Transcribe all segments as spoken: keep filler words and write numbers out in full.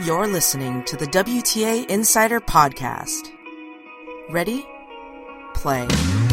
You're listening to the W T A Insider Podcast. Ready? Play.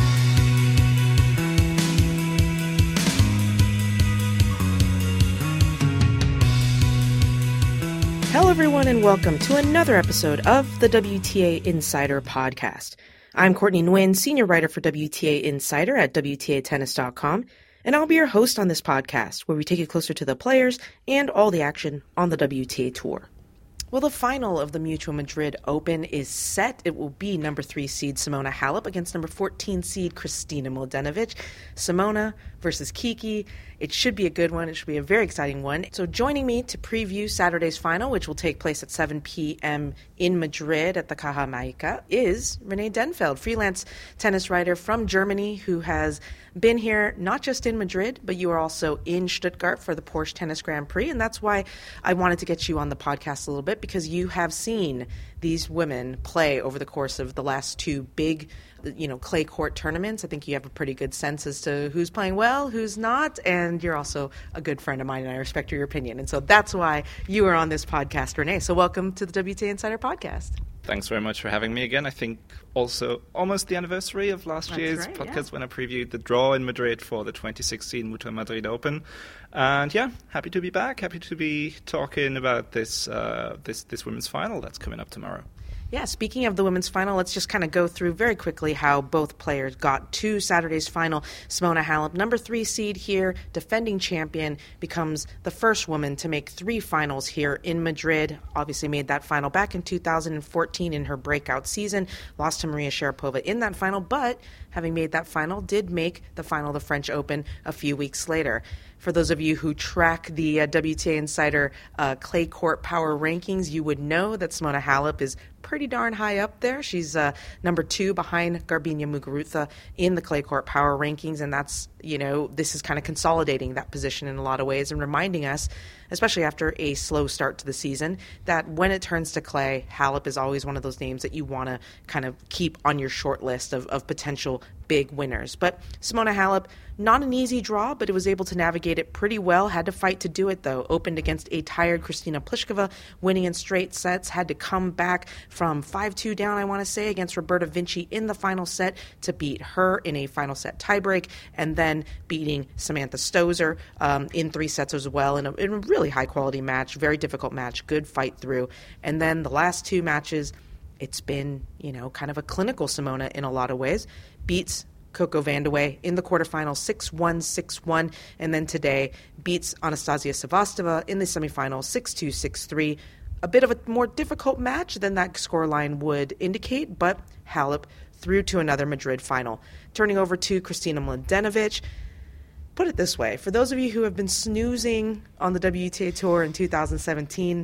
Hello, everyone, and welcome to another episode of the W T A Insider Podcast. I'm Courtney Nguyen, senior writer for W T A Insider at W T A tennis dot com, and I'll be your host on this podcast, where we take it closer to the players and all the action on the W T A Tour. Well, the final of the Mutua Madrid Open is set. It will be number three seed Simona Halep against number fourteen seed Kristina Mladenovic. Simona versus Kiki. It should be a good one. It should be a very exciting one. So joining me to preview Saturday's final, which will take place at seven p.m. in Madrid at the Caja Mágica, is Renee Denfeld, freelance tennis writer from Germany who has been here not just in Madrid, but you are also in Stuttgart for the Porsche Tennis Grand Prix. And that's why I wanted to get you on the podcast a little bit, because you have seen these women play over the course of the last two big, you know, clay court tournaments. I think you have a pretty good sense as to who's playing well, who's not, and you're also a good friend of mine, and I respect your opinion. And so that's why you are on this podcast, Renee. So welcome to the W T A Insider Podcast. Thanks very much for having me again. I think also almost the anniversary of last That's year's right, podcast yeah. when I previewed the draw in Madrid for the twenty sixteen Mutua Madrid Open. And yeah, happy to be back. Happy to be talking about this uh, this this women's final that's coming up tomorrow. Yeah, speaking of the women's final, let's just kind of go through very quickly how both players got to Saturday's final. Simona Halep, number three seed here, defending champion, becomes the first woman to make three finals here in Madrid. Obviously made that final back in two thousand fourteen in her breakout season. Lost to Maria Sharapova in that final, but having made that final, did make the final of the French Open a few weeks later. For those of you who track the uh, W T A Insider uh, clay court power rankings, you would know that Simona Halep is pretty darn high up there. She's uh, number two behind Garbiñe Muguruza in the clay court power rankings, and that's, you know, this is kind of consolidating that position in a lot of ways and reminding us, especially after a slow start to the season, that when it turns to clay, Halep is always one of those names that you want to kind of keep on your short list of, of potential big winners. But Simona Halep, not an easy draw, but it was able to navigate it pretty well. Had to fight to do it, though. Opened against a tired Kristina Pliskova, winning in straight sets. Had to come back from five two down, I want to say, against Roberta Vinci in the final set to beat her in a final set tiebreak, and then beating Samantha Stosur um, in three sets as well in a, in a really high-quality match, very difficult match, good fight through. And then the last two matches, it's been, you know, kind of a clinical Simona in a lot of ways. Beats Coco Vandeweghe in the quarterfinals six one, six one, and then today beats Anastasia Sevastova in the semifinals six two, six three. A bit of a more difficult match than that scoreline would indicate, but Halep through to another Madrid final. Turning over to Kristina Mladenovic. Put it this way, for those of you who have been snoozing on the W T A Tour in two thousand seventeen,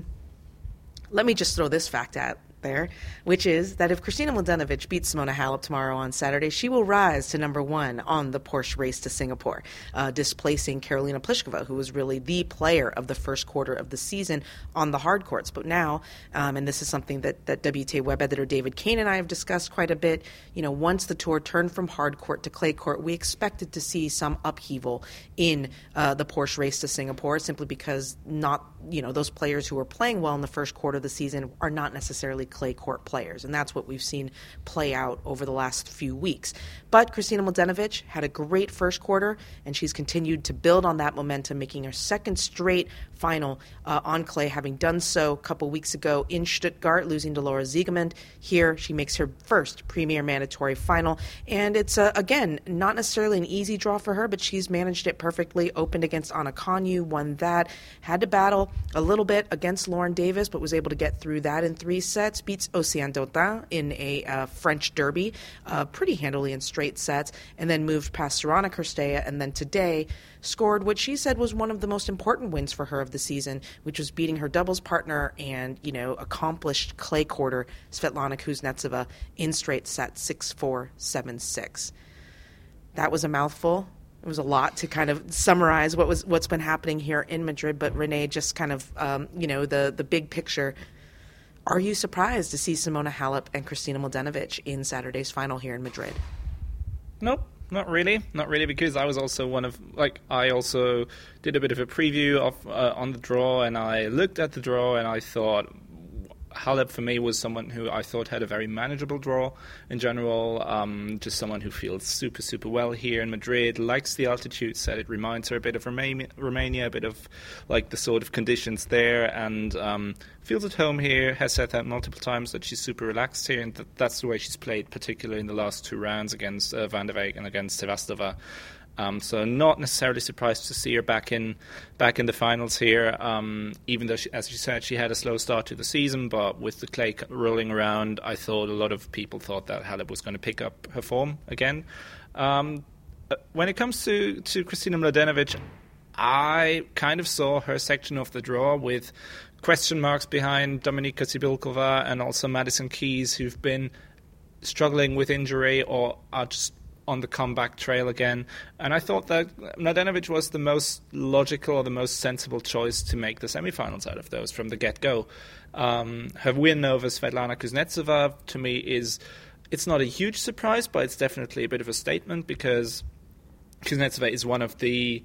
let me just throw this fact out there, which is that if Kristina Mladenovic beats Simona Halep tomorrow on Saturday, she will rise to number one on the Porsche race to Singapore, uh, displacing Karolina Pliskova, who was really the player of the first quarter of the season on the hard courts. But now, um, and this is something that, that W T A web editor David Kane and I have discussed quite a bit, you know, once the tour turned from hard court to clay court, we expected to see some upheaval in uh, the Porsche race to Singapore, simply because not, you know, those players who were playing well in the first quarter of the season are not necessarily clay court players, and that's what we've seen play out over the last few weeks. But Kristina Mladenovic had a great first quarter, and she's continued to build on that momentum, making her second straight final uh, on clay, having done so a couple weeks ago in Stuttgart, losing to Laura Siegemund. Here, she makes her first Premier Mandatory final, and it's, uh, again, not necessarily an easy draw for her, but she's managed it perfectly. Opened against Anna Konyu, won that, had to battle a little bit against Lauren Davis, but was able to get through that in three sets, beats Océane Dautin in a uh, French derby uh, pretty handily in straight sets, and then moved past Sorana Cirstea, and then today scored what she said was one of the most important wins for her of the season, which was beating her doubles partner and, you know, accomplished clay courter Svetlana Kuznetsova in straight sets, six four, seven six. That was a mouthful. It was a lot to kind of summarize what was what's been happening here in Madrid, but Renee, just kind of um, you know the the big picture. Are you surprised to see Simona Halep and Kristina Mladenovic in Saturday's final here in Madrid? Nope, not really. Not really, because I was also one of, like, I also did a bit of a preview of uh, on the draw, and I looked at the draw and I thought, Halep, for me, was someone who I thought had a very manageable draw in general, um, just someone who feels super, super well here in Madrid, likes the altitude, said it reminds her a bit of Romania, Romania a bit of like the sort of conditions there, and um, feels at home here, has said that multiple times that she's super relaxed here, and that that's the way she's played, particularly in the last two rounds against uh, Van der Weyck and against Sevastova. Um, so not necessarily surprised to see her back in back in the finals here, um, even though, she, as you said, she had a slow start to the season, but with the clay rolling around, I thought a lot of people thought that Halep was going to pick up her form again. Um, when it comes to, to Kristina Mladenovic, I kind of saw her section of the draw with question marks behind Dominika Sibilkova and also Madison Keys, who've been struggling with injury or are just on the comeback trail again. And I thought that Mladenovic was the most logical or the most sensible choice to make the semifinals out of those from the get-go. Um, her win over Svetlana Kuznetsova, to me, is it's not a huge surprise, but it's definitely a bit of a statement because Kuznetsova is one of the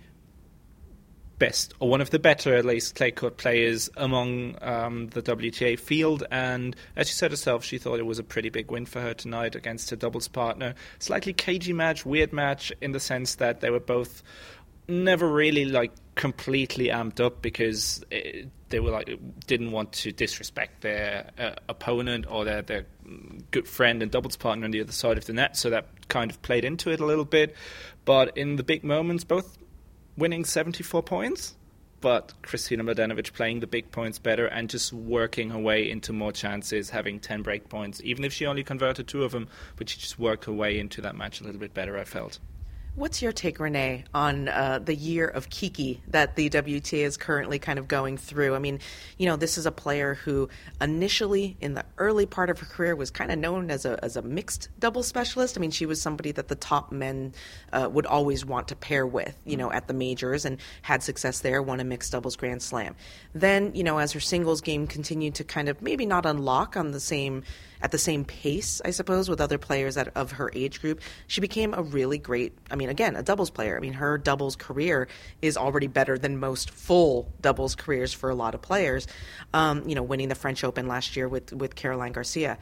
best, or one of the better, at least, clay court players among um, the W T A field. And as she said herself, she thought it was a pretty big win for her tonight against her doubles partner. Slightly cagey match, weird match, in the sense that they were both never really like completely amped up because it, they were like didn't want to disrespect their uh, opponent or their, their good friend and doubles partner on the other side of the net. So that kind of played into it a little bit. But in the big moments, both winning seventy-four points, but Kristina Mladenovic playing the big points better and just working her way into more chances, having ten break points, even if she only converted two of them, but she just worked her way into that match a little bit better, I felt. What's your take, Renee, on uh, the year of Kiki that the W T A is currently kind of going through? I mean, you know, this is a player who initially, in the early part of her career, was kind of known as a as a mixed double specialist. I mean, she was somebody that the top men uh, would always want to pair with, you know, at the majors, and had success there, won a mixed doubles Grand Slam. Then, you know, as her singles game continued to kind of maybe not unlock on the same at the same pace, I suppose, with other players at, of her age group, she became a really great, I mean, again, a doubles player. I mean, her doubles career is already better than most full doubles careers for a lot of players, um, you know, winning the French Open last year with, with Caroline Garcia.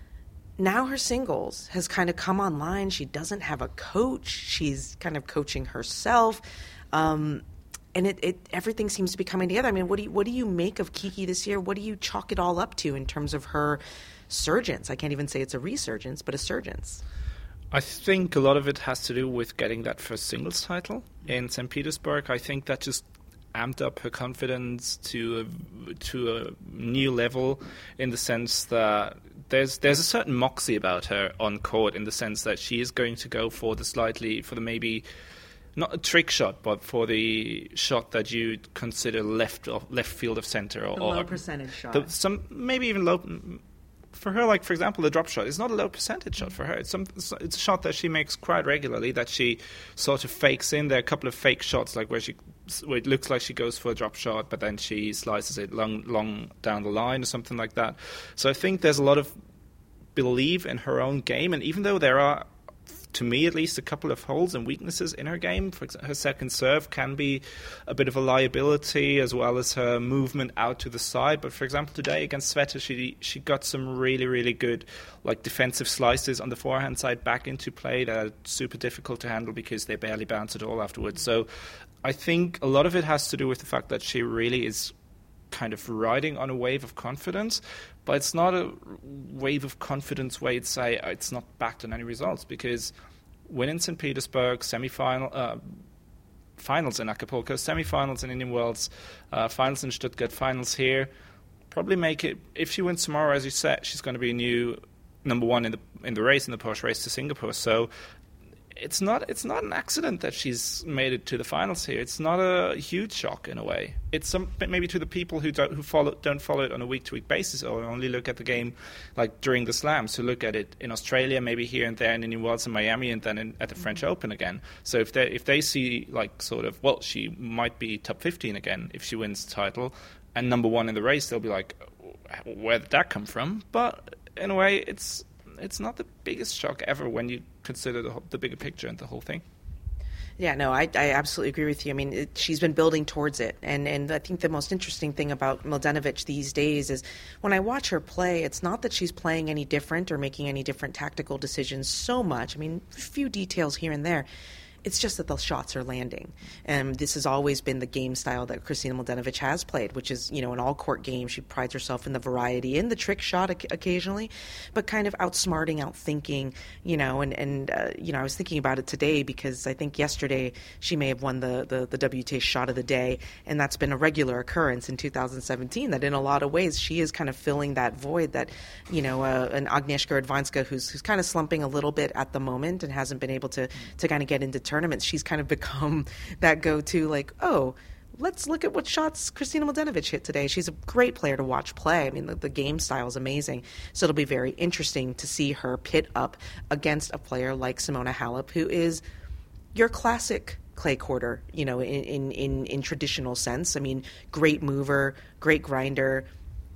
Now her singles has kind of come online. She doesn't have a coach. She's kind of coaching herself. Um, and it, it everything seems to be coming together. I mean, what do you, what do you make of Kiki this year? What do you chalk it all up to in terms of her surgence? I can't even say it's a resurgence, but a surgence. I think a lot of it has to do with getting that first singles title in Saint Petersburg. I think that just amped up her confidence to a, to a new level, in the sense that there's there's a certain moxie about her on court, in the sense that she is going to go for the slightly, for the maybe not a trick shot, but for the shot that you consider left of, left field of center, or the low percentage shot. The, some maybe even low. For her, like, for example, the drop shot is not a low percentage shot for her. It's some, it's a shot that she makes quite regularly, that she sort of fakes in. There are a couple of fake shots, like where she, where it looks like she goes for a drop shot, but then she slices it long, long down the line or something like that. So I think there's a lot of belief in her own game, and even though there are, to me at least, a couple of holes and weaknesses in her game. For example, her second serve can be a bit of a liability, as well as her movement out to the side. But for example, today against Sveta, she she got some really, really good like defensive slices on the forehand side back into play that are super difficult to handle because they barely bounce at all afterwards. So I think a lot of it has to do with the fact that she really is kind of riding on a wave of confidence, but it's not a wave of confidence where you'd say it's not backed on any results, because win in Saint Petersburg, semi-final, uh, finals in Acapulco, semi-finals in Indian Wells, uh, finals in Stuttgart, finals here, probably make it. If she wins tomorrow, as you said, she's going to be a new number one in the in the race, in the Porsche race to Singapore. So it's not it's not an accident that she's made it to the finals here. It's not a huge shock in a way. It's some maybe to the people who don't who follow don't follow it on a week to week basis, or only look at the game like during the slams, who look at it in Australia, maybe here and there, and in New Orleans and Miami, and then in, at the French Open again. So if they if they see like sort of, well, she might be top fifteen again if she wins the title and number one in the race, they'll be like, where did that come from? But in a way, it's it's not the biggest shock ever when you consider the, the bigger picture and the whole thing. Yeah, no, I, I absolutely agree with you. I mean, it, she's been building towards it. And, and I think the most interesting thing about Mladenovic these days is when I watch her play, it's not that she's playing any different or making any different tactical decisions so much. I mean, a few details here and there. It's just that the shots are landing. And this has always been the game style that Kristina Mladenovic has played, which is, you know, an all-court game. She prides herself in the variety, in the trick shot occasionally, but kind of outsmarting, outthinking, you know, and, and uh, you know, I was thinking about it today because I think yesterday she may have won the, the, the W T A shot of the day, and that's been a regular occurrence in two thousand seventeen, that in a lot of ways she is kind of filling that void that, you know, uh, an Agnieszka Radwanska who's, who's kind of slumping a little bit at the moment and hasn't been able to, to kind of get into tournaments. She's kind of become that go-to, like, oh, let's look at what shots Kristina Mladenovic hit today. She's a great player to watch play. I mean, the, the game style is amazing. So it'll be very interesting to see her pit up against a player like Simona Halep, who is your classic clay courter, you know, in, in, in, in traditional sense. I mean, great mover, great grinder.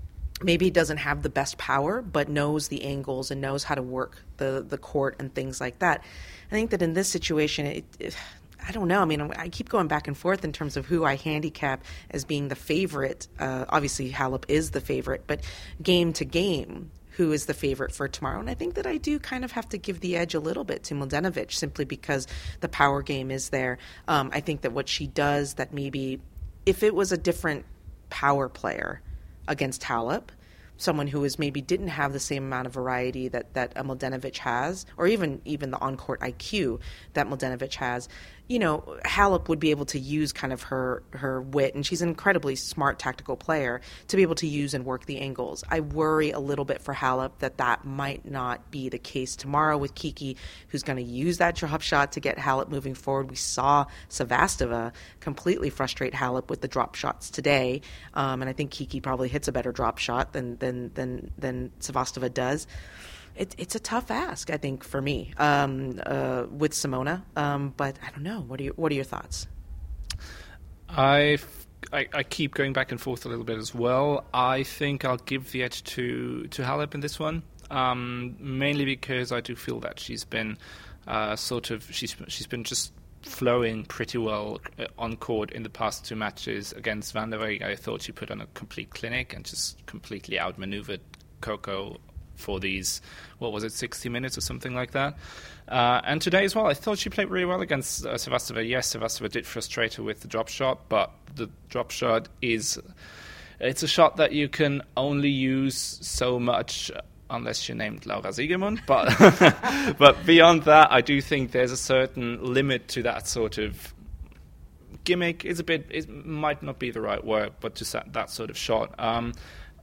Maybe doesn't have the best power, but knows the angles and knows how to work the, the court and things like that. I think that in this situation, it, it, I don't know. I mean, I keep going back and forth in terms of who I handicap as being the favorite. Uh, obviously, Halep is the favorite, but game to game, who is the favorite for tomorrow? And I think that I do kind of have to give the edge a little bit to Mladenovic simply because the power game is there. Um, I think that what she does that maybe if it was a different power player against Halep, someone who is maybe didn't have the same amount of variety that, that a Mladenovic has, or even, even the on-court I Q that Mladenovic has, you know, Halep would be able to use kind of her, her wit, and she's an incredibly smart tactical player, to be able to use and work the angles. I worry a little bit for Halep that that might not be the case tomorrow with Kiki, who's going to use that drop shot to get Halep moving forward. We saw Sevastova completely frustrate Halep with the drop shots today, um, and I think Kiki probably hits a better drop shot than than than, than Sevastova does. It, it's a tough ask, I think, for me um, uh, with Simona. Um, but I don't know. What are your What are your thoughts? I've, I I keep going back and forth a little bit as well. I think I'll give the edge to to Halep in this one, um, mainly because I do feel that she's been uh, sort of she's she's been just flowing pretty well on court in the past two matches against Van der Weyck. I thought she put on a complete clinic and just completely outmaneuvered Coco for these, what was it, sixty minutes or something like that. Uh, and today as well, I thought she played really well against uh, Sevastova. Yes, Sevastova did frustrate her with the drop shot, but the drop shot is, it's a shot that you can only use so much unless you're named Laura Siegemund. But, but beyond that, I do think there's a certain limit to that sort of gimmick. Is a bit, it might not be the right word, but just that, that sort of shot. Um,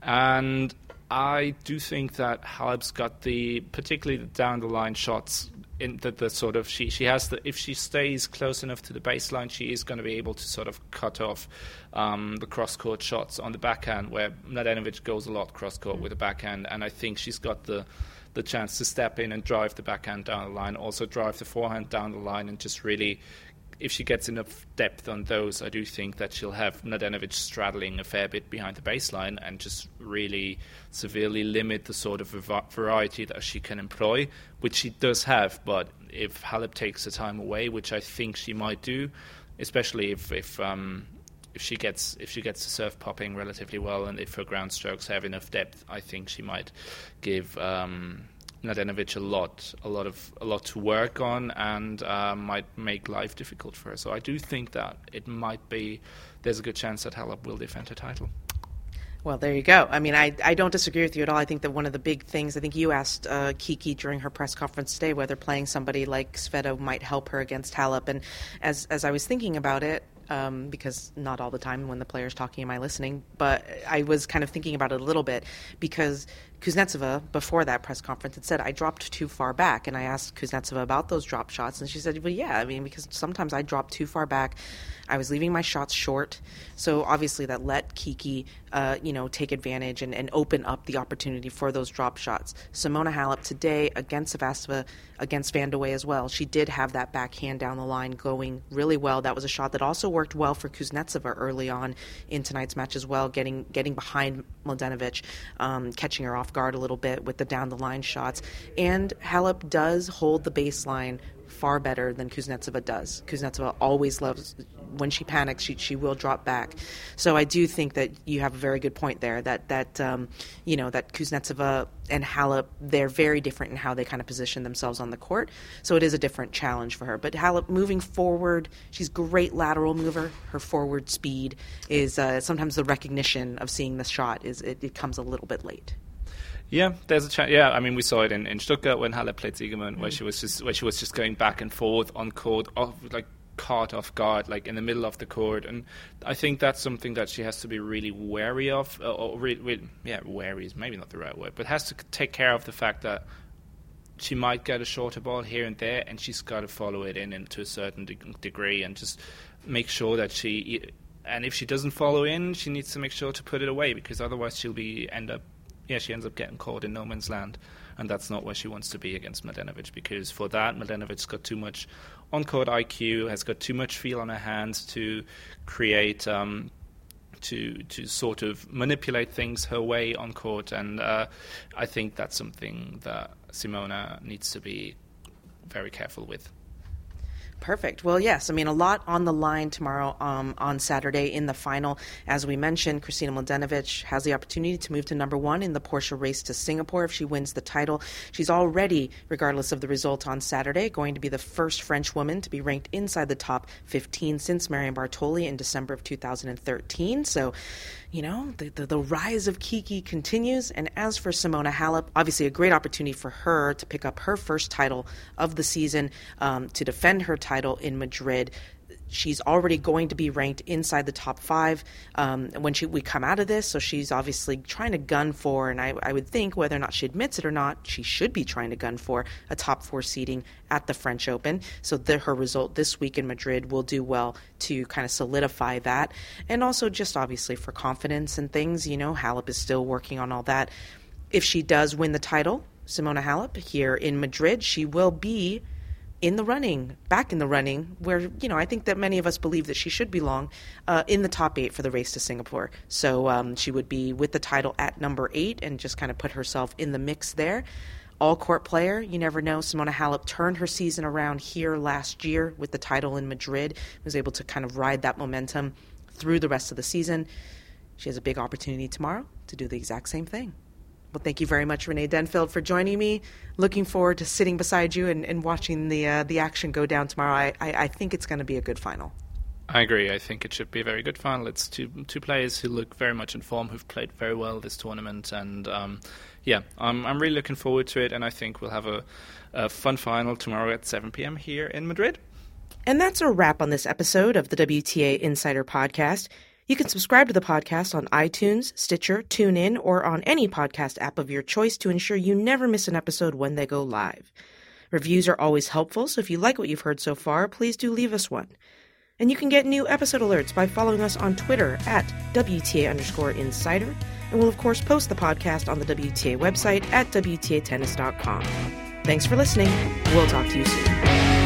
and I do think that Halep's got the, particularly the down the line shots, in the, the sort of, she, she has the, if she stays close enough to the baseline, she is going to be able to sort of cut off um, the cross-court shots on the backhand, where Mladenovic goes a lot cross-court mm-hmm. with the backhand, and I think she's got the the chance to step in and drive the backhand down the line, also drive the forehand down the line, and just really, if she gets enough depth on those, I do think that she'll have Mladenovic straddling a fair bit behind the baseline and just really severely limit the sort of variety that she can employ, which she does have. But if Halep takes the time away, which I think she might do, especially if if um, if she gets if she gets the serve popping relatively well, and if her ground strokes have enough depth, I think she might give Um, Mladenovic a lot, a lot of, a lot to work on, and uh, might make life difficult for her. So I do think that it might be, there's a good chance that Halep will defend her title. Well, there you go. I mean, I, I don't disagree with you at all. I think that one of the big things, I think you asked uh, Kiki during her press conference today whether playing somebody like Sveta might help her against Halep. And as as I was thinking about it, um, because not all the time when the player's talking am I listening, but I was kind of thinking about it a little bit because Kuznetsova, before that press conference, had said, I dropped too far back. And I asked Kuznetsova about those drop shots, and she said, well, yeah, I mean, because sometimes I dropped too far back. I was leaving my shots short. So obviously that let Kiki, uh, you know, take advantage and, and open up the opportunity for those drop shots. Simona Halep today against Sevastova, against Van der Weyck as well, she did have that backhand down the line going really well. That was a shot that also worked well for Kuznetsova early on in tonight's match as well, getting getting behind Mladenovic, um, catching her off off guard a little bit with the down-the-line shots. And Halep does hold the baseline far better than Kuznetsova does. Kuznetsova always loves, when she panics, she she will drop back. So I do think that you have a very good point there, that, that um, you know, that Kuznetsova and Halep, they're very different in how they kind of position themselves on the court. So it is a different challenge for her. But Halep moving forward, she's a great lateral mover. Her forward speed is uh, sometimes the recognition of seeing the shot, is it, it comes a little bit late. Yeah, there's a chance. Yeah, I mean, we saw it in, in Stuttgart when Halep played Siegemund, mm-hmm. where she was just where she was just going back and forth on court, off, like caught off guard, like in the middle of the court. And I think that's something that she has to be really wary of. Uh, or re- re- yeah, wary is maybe not the right word, but has to take care of the fact that she might get a shorter ball here and there, and she's got to follow it in, in to a certain de- degree, and just make sure that she. And if she doesn't follow in, she needs to make sure to put it away, because otherwise she'll be end up. Yeah, she ends up getting caught in no man's land, and that's not where she wants to be against Mladenovic, because for that, Mladenovic's got too much on-court I Q, has got too much feel on her hands to create, um, to to sort of manipulate things her way on court, and uh, I think that's something that Simona needs to be very careful with. Perfect. Well, yes, I mean, a lot on the line tomorrow um, on Saturday in the final. As we mentioned, Kristina Mladenovic has the opportunity to move to number one in the Porsche race to Singapore if she wins the title. She's already, regardless of the result on Saturday, going to be the first French woman to be ranked inside the top fifteen since Marion Bartoli in December of two thousand thirteen. So, you know, the, the, the rise of Kiki continues. And as for Simona Halep, obviously a great opportunity for her to pick up her first title of the season, um, to defend her title in Madrid. She's already going to be ranked inside the top five um, when she, we come out of this. So she's obviously trying to gun for, and I, I would think whether or not she admits it or not, she should be trying to gun for a top four seeding at the French Open. So the, her result this week in Madrid will do well to kind of solidify that. And also just obviously for confidence and things, you know, Halep is still working on all that. If she does win the title, Simona Halep, here in Madrid, she will be in the running, back in the running, where, you know, I think that many of us believe that she should belong uh, in the top eight for the race to Singapore. So um, she would be with the title at number eight and just kind of put herself in the mix there. All-court player, you never know. Simona Halep turned her season around here last year with the title in Madrid, was able to kind of ride that momentum through the rest of the season. She has a big opportunity tomorrow to do the exact same thing. Well, thank you very much, Renee Denfeld, for joining me. Looking forward to sitting beside you and, and watching the uh, the action go down tomorrow. I, I, I think it's going to be a good final. I agree. I think it should be a very good final. It's two two players who look very much in form, who've played very well this tournament, and um, yeah, I'm I'm really looking forward to it. And I think we'll have a, a fun final tomorrow at seven p.m. here in Madrid. And that's a wrap on this episode of the W T A Insider Podcast. You can subscribe to the podcast on iTunes, Stitcher, TuneIn, or on any podcast app of your choice to ensure you never miss an episode when they go live. Reviews are always helpful, so if you like what you've heard so far, please do leave us one. And you can get new episode alerts by following us on Twitter at W T A underscore insider, and we'll of course post the podcast on the W T A website at W T A tennis dot com. Thanks for listening. We'll talk to you soon.